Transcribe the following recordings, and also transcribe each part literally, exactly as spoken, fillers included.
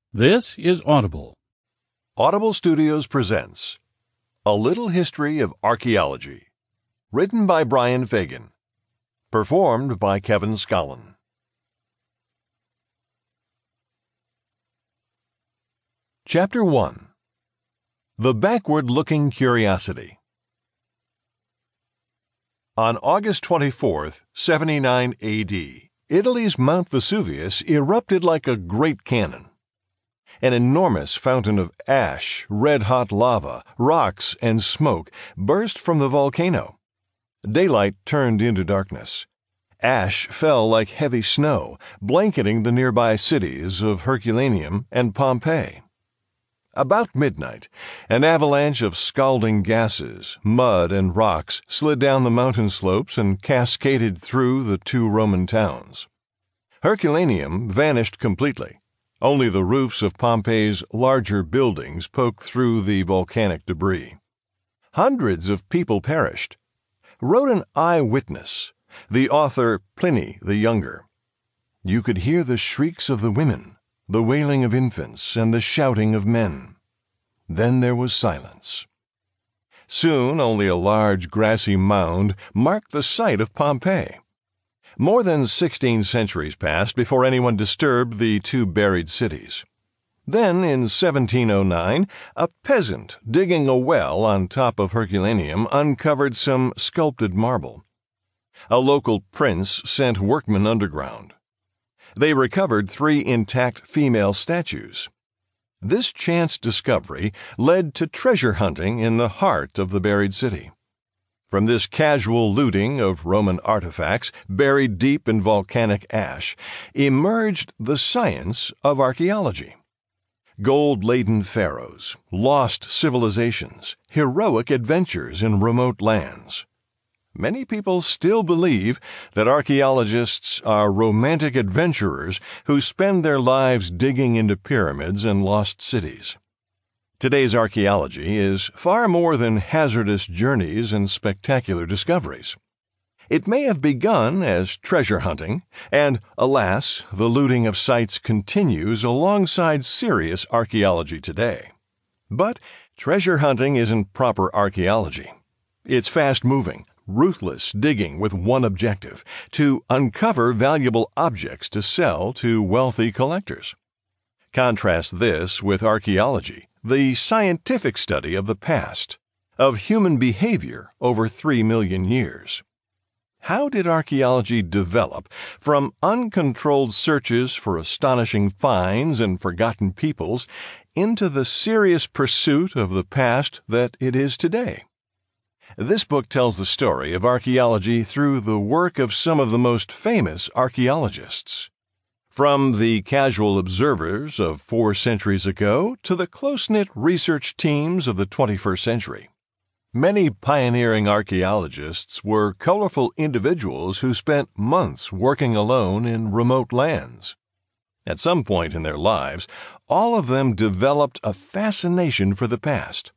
This is Audible. Audible Studios presents A Little History of Archaeology, written by Brian Fagan, performed by Kevin Scollin. Chapter one. The Backward-Looking Curiosity. On August twenty-fourth, seventy-nine A D, Italy's Mount Vesuvius erupted like a great cannon. An enormous fountain of ash, red-hot lava, rocks, and smoke burst from the volcano. Daylight turned into darkness. Ash fell like heavy snow, blanketing the nearby cities of Herculaneum and Pompeii. About midnight, an avalanche of scalding gases, mud, and rocks slid down the mountain slopes and cascaded through the two Roman towns. Herculaneum vanished completely. Only the roofs of Pompeii's larger buildings poked through the volcanic debris. Hundreds of people perished. Wrote an eyewitness, the author Pliny the Younger. You could hear the shrieks of the women, the wailing of infants, and the shouting of men. Then there was silence. Soon only a large grassy mound marked the site of Pompeii. More than sixteen centuries passed before anyone disturbed the two buried cities. Then, in seventeen oh nine, a peasant digging a well on top of Herculaneum uncovered some sculpted marble. A local prince sent workmen underground. They recovered three intact female statues. This chance discovery led to treasure hunting in the heart of the buried city. From this casual looting of Roman artifacts buried deep in volcanic ash emerged the science of archaeology. Gold-laden pharaohs, lost civilizations, heroic adventures in remote lands. Many people still believe that archaeologists are romantic adventurers who spend their lives digging into pyramids and lost cities. Today's archaeology is far more than hazardous journeys and spectacular discoveries. It may have begun as treasure hunting, and, alas, the looting of sites continues alongside serious archaeology today. But treasure hunting isn't proper archaeology. It's fast-moving, ruthless digging with one objective: to uncover valuable objects to sell to wealthy collectors. Contrast this with archaeology, the scientific study of the past, of human behavior over three million years. How did archaeology develop from uncontrolled searches for astonishing finds and forgotten peoples into the serious pursuit of the past that it is today? This book tells the story of archaeology through the work of some of the most famous archaeologists. From the casual observers of four centuries ago to the close-knit research teams of the twenty-first century. Many pioneering archaeologists were colorful individuals who spent months working alone in remote lands. At some point in their lives, all of them developed a fascination for the past.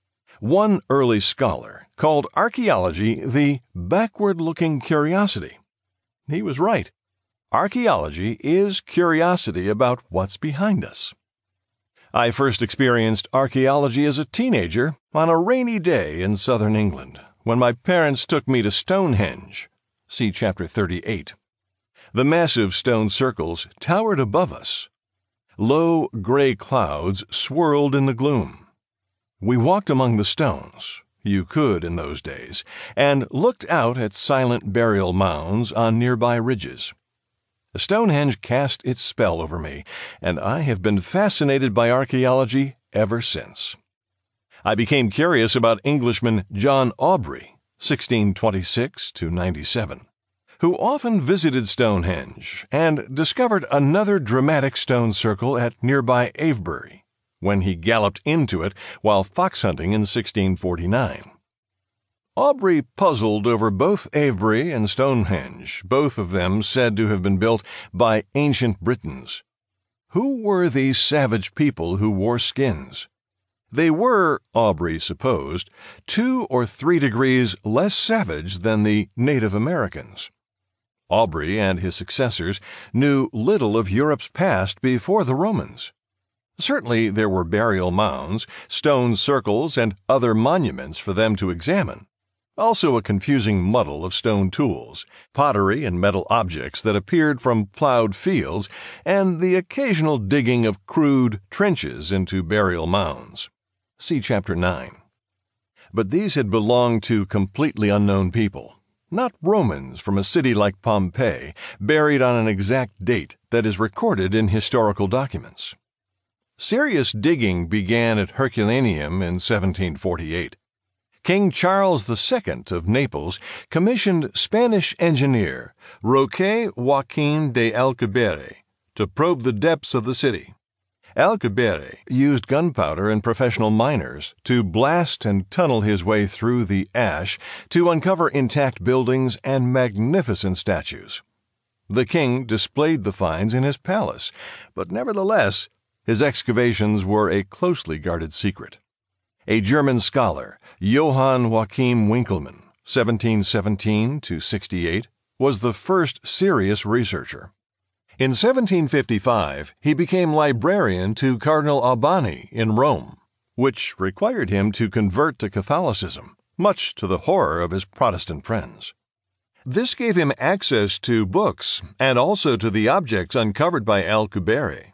One early scholar called archaeology the backward-looking curiosity. He was right. Archaeology is curiosity about what's behind us. I first experienced archaeology as a teenager on a rainy day in southern England, when my parents took me to Stonehenge. See Chapter thirty-eight. The massive stone circles towered above us. Low, gray clouds swirled in the gloom. We walked among the stones, you could in those days, and looked out at silent burial mounds on nearby ridges. Stonehenge cast its spell over me, and I have been fascinated by archaeology ever since. I became curious about Englishman John Aubrey, sixteen twenty-six to ninety-seven, who often visited Stonehenge and discovered another dramatic stone circle at nearby Avebury, when he galloped into it while fox hunting in sixteen forty-nine. Aubrey puzzled over both Avebury and Stonehenge, both of them said to have been built by ancient Britons. Who were these savage people who wore skins? They were, Aubrey supposed, two or three degrees less savage than the Native Americans. Aubrey and his successors knew little of Europe's past before the Romans. Certainly there were burial mounds, stone circles, and other monuments for them to examine. Also a confusing muddle of stone tools, pottery and metal objects that appeared from plowed fields, and the occasional digging of crude trenches into burial mounds. See Chapter nine. But these had belonged to completely unknown people, not Romans from a city like Pompeii, buried on an exact date that is recorded in historical documents. Serious digging began at Herculaneum in seventeen forty-eight. King Charles the Second of Naples commissioned Spanish engineer Roque Joaquin de Alcubierre to probe the depths of the city. Alcubierre used gunpowder and professional miners to blast and tunnel his way through the ash to uncover intact buildings and magnificent statues. The king displayed the finds in his palace, but nevertheless, his excavations were a closely guarded secret. A German scholar, Johann Joachim Winckelmann, seventeen seventeen to sixty-eight, was the first serious researcher. In seventeen fifty-five, he became librarian to Cardinal Albani in Rome, which required him to convert to Catholicism, much to the horror of his Protestant friends. This gave him access to books and also to the objects uncovered by Alcubierre.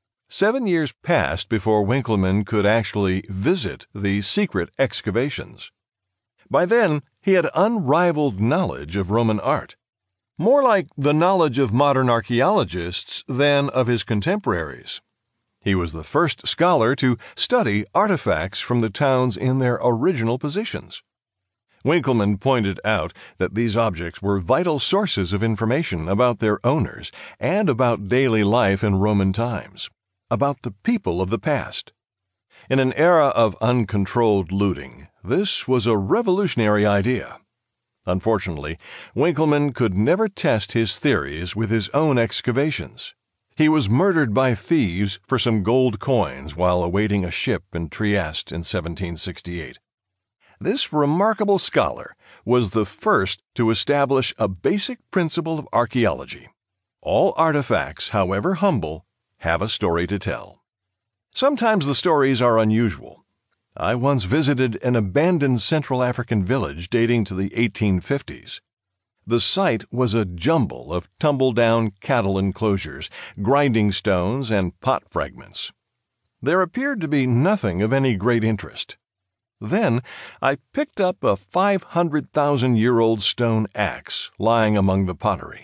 Seven years passed before Winckelmann could actually visit the secret excavations. By then, he had unrivaled knowledge of Roman art, more like the knowledge of modern archaeologists than of his contemporaries. He was the first scholar to study artifacts from the towns in their original positions. Winckelmann pointed out that these objects were vital sources of information about their owners and about daily life in Roman times, about the people of the past. In an era of uncontrolled looting, this was a revolutionary idea. Unfortunately, Winckelmann could never test his theories with his own excavations. He was murdered by thieves for some gold coins while awaiting a ship in Trieste in seventeen sixty-eight. This remarkable scholar was the first to establish a basic principle of archaeology. All artifacts, however humble, have a story to tell. Sometimes the stories are unusual. I once visited an abandoned Central African village dating to the eighteen fifties. The site was a jumble of tumble-down cattle enclosures, grinding stones, and pot fragments. There appeared to be nothing of any great interest. Then I picked up a five hundred thousand year old stone axe lying among the pottery.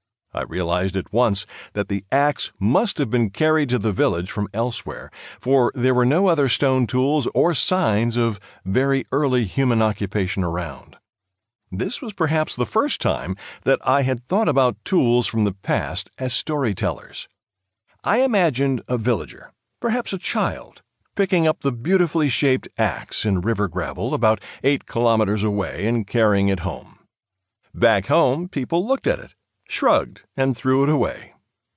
I realized at once that the axe must have been carried to the village from elsewhere, for there were no other stone tools or signs of very early human occupation around. This was perhaps the first time that I had thought about tools from the past as storytellers. I imagined a villager, perhaps a child, picking up the beautifully shaped axe in river gravel about eight kilometers away and carrying it home. Back home, people looked at it, shrugged, and threw it away.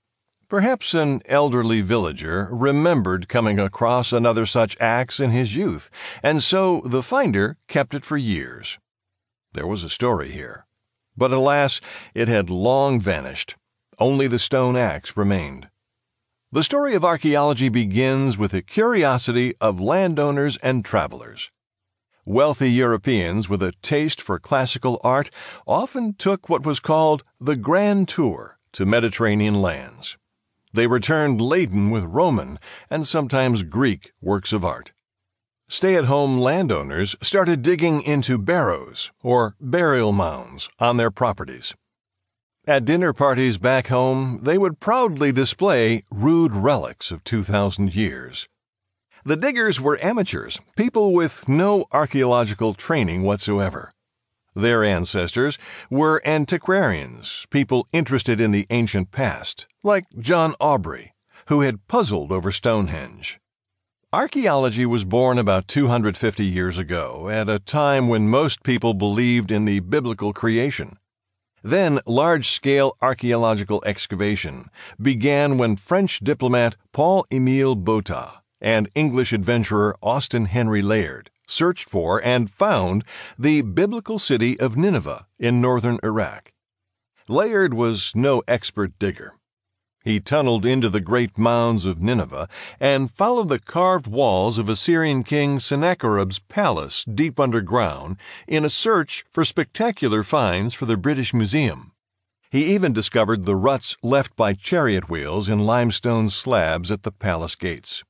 Perhaps an elderly villager remembered coming across another such axe in his youth, and so the finder kept it for years. There was a story here, but alas, it had long vanished. Only the stone axe remained. The story of archaeology begins with the curiosity of landowners and travelers. Wealthy Europeans with a taste for classical art often took what was called the Grand Tour to Mediterranean lands. They returned laden with Roman and sometimes Greek works of art. Stay-at-home landowners started digging into barrows, or burial mounds, on their properties. At dinner parties back home, they would proudly display rude relics of two thousand years. The diggers were amateurs, people with no archaeological training whatsoever. Their ancestors were antiquarians, people interested in the ancient past, like John Aubrey, who had puzzled over Stonehenge. Archaeology was born about two hundred fifty years ago, at a time when most people believed in the biblical creation. Then large-scale archaeological excavation began when French diplomat Paul-Émile Botta and English adventurer Austen Henry Layard searched for and found the biblical city of Nineveh in northern Iraq. Layard was no expert digger. He tunneled into the great mounds of Nineveh and followed the carved walls of Assyrian king Sennacherib's palace deep underground in a search for spectacular finds for the British Museum. He even discovered the ruts left by chariot wheels in limestone slabs at the palace gates.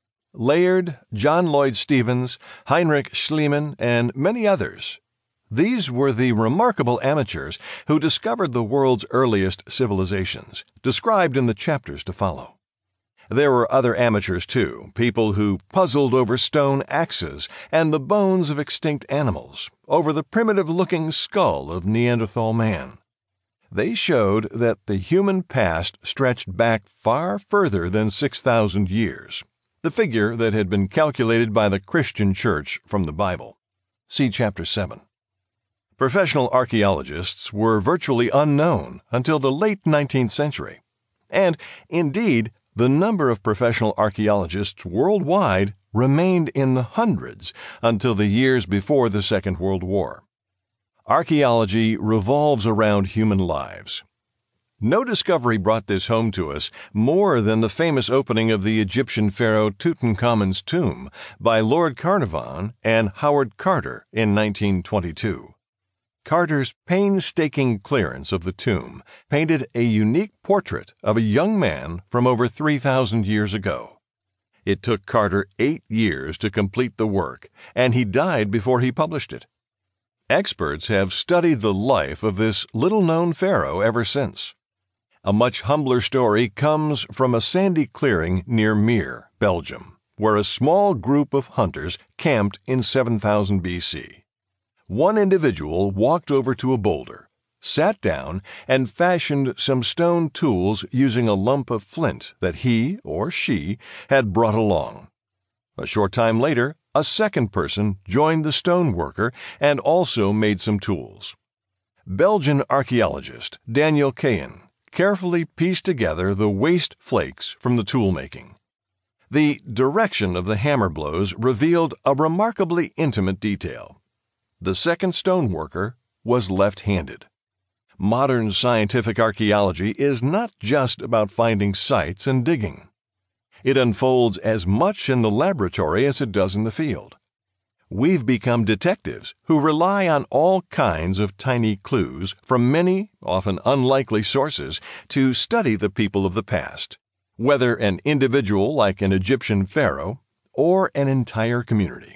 Layard, John Lloyd Stephens, Heinrich Schliemann, and many others. These were the remarkable amateurs who discovered the world's earliest civilizations, described in the chapters to follow. There were other amateurs, too, people who puzzled over stone axes and the bones of extinct animals, over the primitive-looking skull of Neanderthal man. They showed that the human past stretched back far further than six thousand years, the figure that had been calculated by the Christian Church from the Bible. See Chapter seven. Professional archaeologists were virtually unknown until the late nineteenth century, and, indeed, the number of professional archaeologists worldwide remained in the hundreds until the years before the Second World War. Archaeology revolves around human lives. No discovery brought this home to us more than the famous opening of the Egyptian pharaoh Tutankhamun's tomb by Lord Carnarvon and Howard Carter in nineteen twenty-two. Carter's painstaking clearance of the tomb painted a unique portrait of a young man from over three thousand years ago. It took Carter eight years to complete the work, and he died before he published it. Experts have studied the life of this little-known pharaoh ever since. A much humbler story comes from a sandy clearing near Meer, Belgium, where a small group of hunters camped in seven thousand B C. One individual walked over to a boulder, sat down, and fashioned some stone tools using a lump of flint that he, or she, had brought along. A short time later, a second person joined the stoneworker and also made some tools. Belgian archaeologist Daniel Cahen carefully pieced together the waste flakes from the tool-making. The direction of the hammer blows revealed a remarkably intimate detail. The second stoneworker was left-handed. Modern scientific archaeology is not just about finding sites and digging. It unfolds as much in the laboratory as it does in the field. We've become detectives who rely on all kinds of tiny clues from many, often unlikely sources to study the people of the past, whether an individual like an Egyptian pharaoh or an entire community.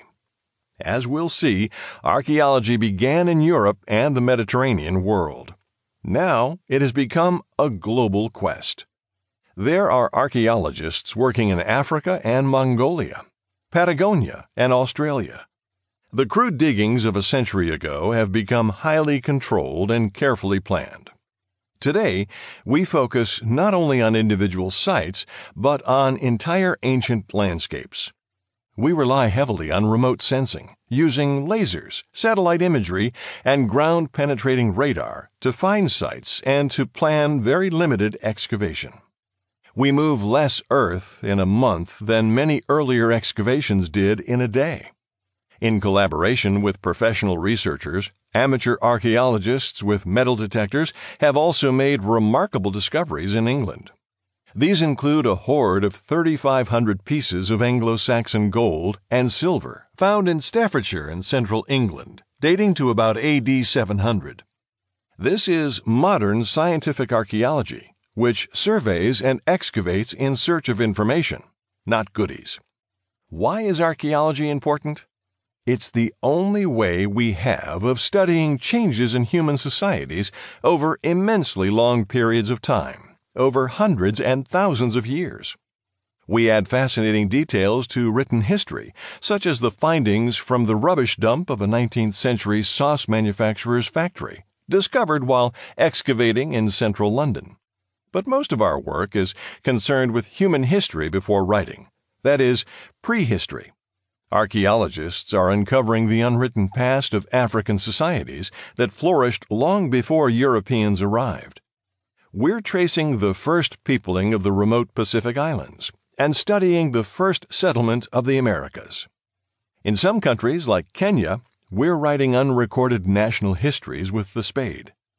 As we'll see, archaeology began in Europe and the Mediterranean world. Now it has become a global quest. There are archaeologists working in Africa and Mongolia, Patagonia and Australia. The crude diggings of a century ago have become highly controlled and carefully planned. Today, we focus not only on individual sites, but on entire ancient landscapes. We rely heavily on remote sensing, using lasers, satellite imagery, and ground-penetrating radar to find sites and to plan very limited excavation. We move less earth in a month than many earlier excavations did in a day. In collaboration with professional researchers, amateur archaeologists with metal detectors have also made remarkable discoveries in England. These include a hoard of thirty-five hundred pieces of Anglo-Saxon gold and silver found in Staffordshire in central England, dating to about A D seven hundred. This is modern scientific archaeology, which surveys and excavates in search of information, not goodies. Why is archaeology important? It's the only way we have of studying changes in human societies over immensely long periods of time, over hundreds and thousands of years. We add fascinating details to written history, such as the findings from the rubbish dump of a nineteenth century sauce manufacturer's factory, discovered while excavating in central London. But most of our work is concerned with human history before writing, that is, prehistory. Archaeologists are uncovering the unwritten past of African societies that flourished long before Europeans arrived. We're tracing the first peopling of the remote Pacific Islands and studying the first settlement of the Americas. In some countries, like Kenya, we're writing unrecorded national histories with the spade.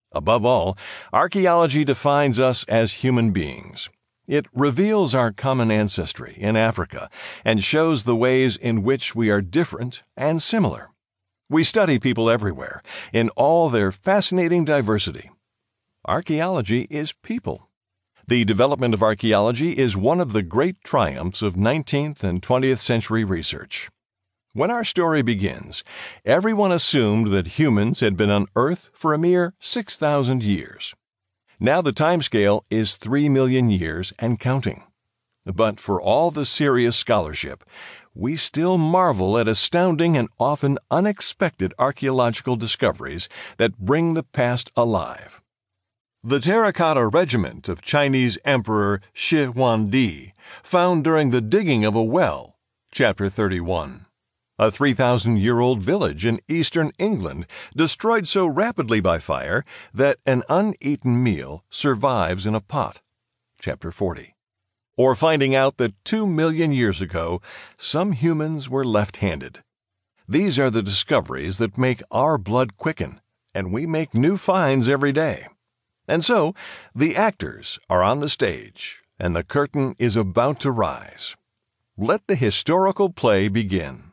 Above all, archaeology defines us as human beings. It reveals our common ancestry in Africa and shows the ways in which we are different and similar. We study people everywhere, in all their fascinating diversity. Archaeology is people. The development of archaeology is one of the great triumphs of nineteenth and twentieth century research. When our story begins, everyone assumed that humans had been on Earth for a mere six thousand years. Now the timescale is three million years and counting. But for all the serious scholarship, we still marvel at astounding and often unexpected archaeological discoveries that bring the past alive. The terracotta regiment of Chinese Emperor Shi Huangdi, found during the digging of a well, Chapter thirty-one. A three thousand year old village in eastern England destroyed so rapidly by fire that an uneaten meal survives in a pot, Chapter forty. Or finding out that two million years ago, some humans were left-handed. These are the discoveries that make our blood quicken, and we make new finds every day. And so, the actors are on the stage, and the curtain is about to rise. Let the historical play begin.